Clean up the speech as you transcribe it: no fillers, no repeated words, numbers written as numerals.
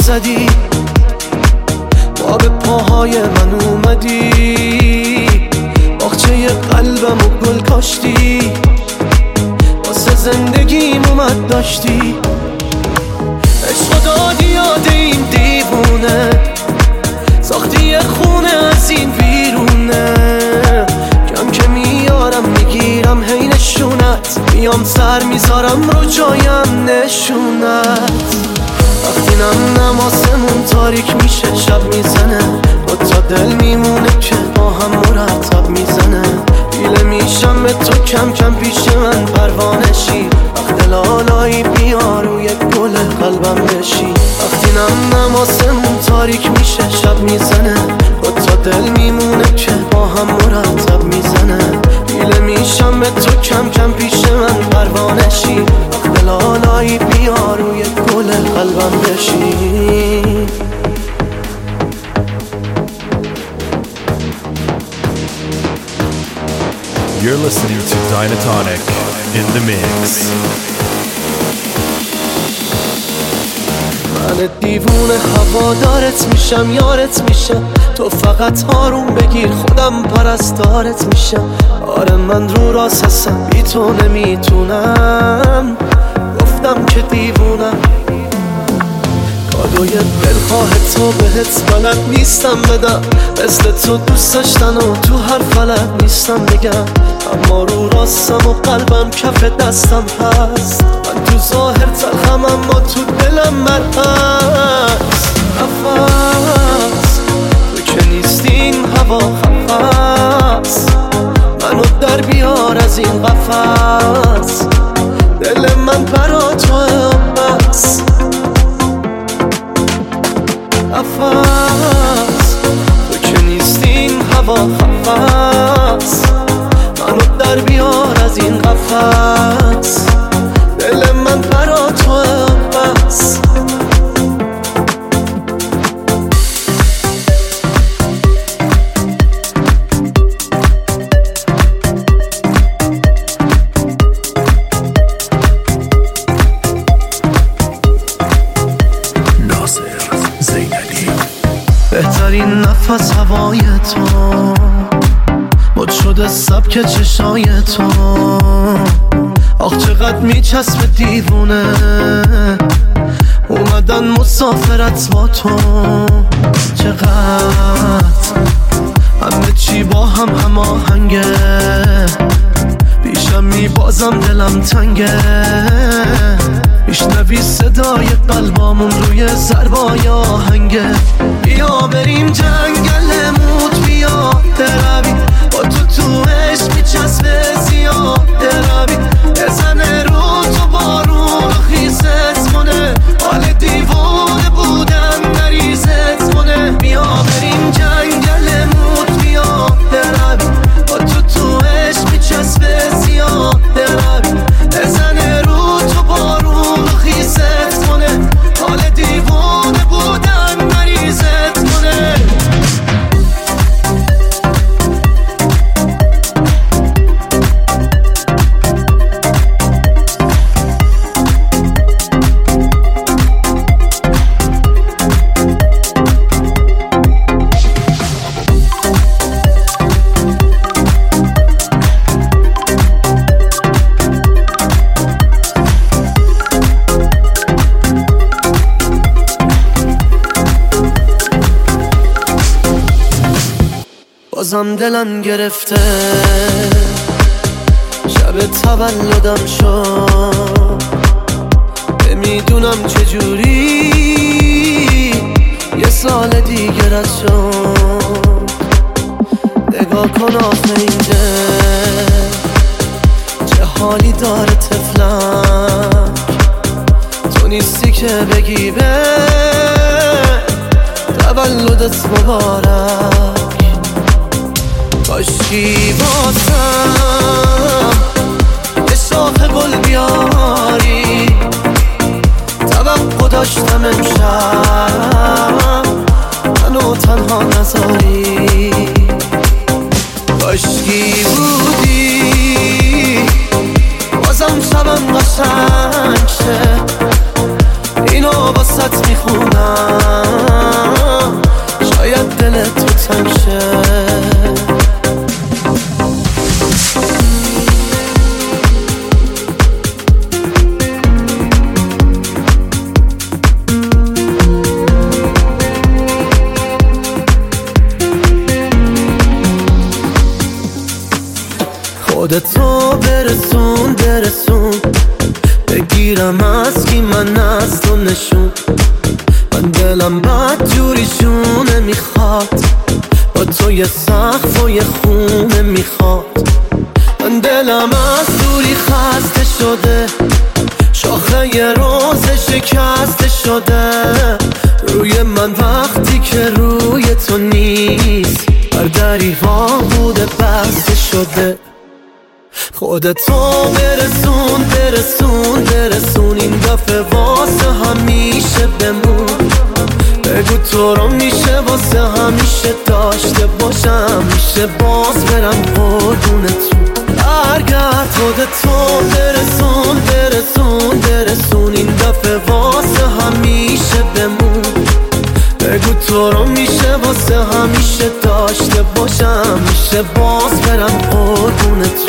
زدی، با به پاهای من اومدی، باغچه قلبم و گل کاشتی، واسه زندگیم اومد داشتی. عشق دادی یاد این دیوونه، ساختی یه خونه از این بیرونه، کم که میارم میگیرم هی نشونت، میام سر میذارم رو جایم نشونت. وقتی نم آسمون تاریک میشه شب میزنه، تا دل میمونه که با هم مرتب میزنه، دیله میشم به تو کم کم پیش من پروانشی، وقت لالایی بیا روی گل قلبم بشی. وقتی نم آسمون تاریک میشه شب میزنه، تا دل میمونه که با هم مرتب میزنه، دیله میشم به تو کم کم پیش من پروانشی، وقت لالایی بیا روی گل قلبم بشی. You're listening to Dynatonic in the mix. من دیوونه هوادارت میشم، یارت میشم، تو فقط آروم بگیر خودم پرستارت میشم. آره من رو راست هستم، بی تو نمیتونم، گفتم که دیوونم. کادوی دلخواه تو بهت بلد نیستم بدم، مثل تو دوست داشتن و تو هر فلد نیستم بگم، اما رو راستم و قلبم کف دستم هست. من تو ظاهر تلخم اما تو دلم مرهست. نفس تو که نیستی این هوا خفست، منو در بیار از این قفس، دل من برا تو بس. نفس تو که نیستی این هوا خفست، منو در بیار از این قفس، دل من برا تو بس. بهترین نفس هوای تو، مد شده سبک چشای تو، آخ چقدر میچسب دیوونه، اومدن مسافرت با تو. چقدر همه چی با هم هماهنگه، پیشم میبازم دلم تنگه، میشنوی صدای قلبامون روی ضربای آهنگه. بیا بریم جنگل موت، بیا دروی با تو عشق میچسبه زیاده روی، بزنه رو تو بارون خیست کنه، حال دیوانه بودن نریزت کنه. بیا بریم جنگل موت، بیا دروی با تو عشق میچسبه زیاده روی، بزنه رو تو بارون خیست کنه، حال دیوانه بودن نریزت کنه. بازم دلم گرفته، شب تولدم شد، نمیدونم چجوری یه سال دیگه رد شد. نگاه کن آخه این دل چه حالی داره تفلک، تو نیستی که بگی به تولدت مبارک. کاشکی واسم یه شاخ گل بیاری، توقع داشتم امشب منو تنها نذاری. کاشکی بودی بازم شبم قشنگ شه، اینو واسط میخونم دلم از کی من از تو نشون، من دلم بد جوری جونه میخواد، با تو یه سقف و یه خونه میخواد. من دلم از دوری خسته شده، شاخه یه روز شکسته شده، روی من وقتی که روی تو نیست، بر دریوا بوده بسته شده. خودتو برسون برسون برسون، این دفعه واسه همیشه بمون. بگو تو رو میشه واسه همیشه داشته باشم، میشه باز برم قربونتون. برگرد خودتو برسون برسون برسون، این دفعه واسه همیشه بمون. بگو تو رو میشه واسه همیشه داشته باشم، میشه باز برم قربونتون.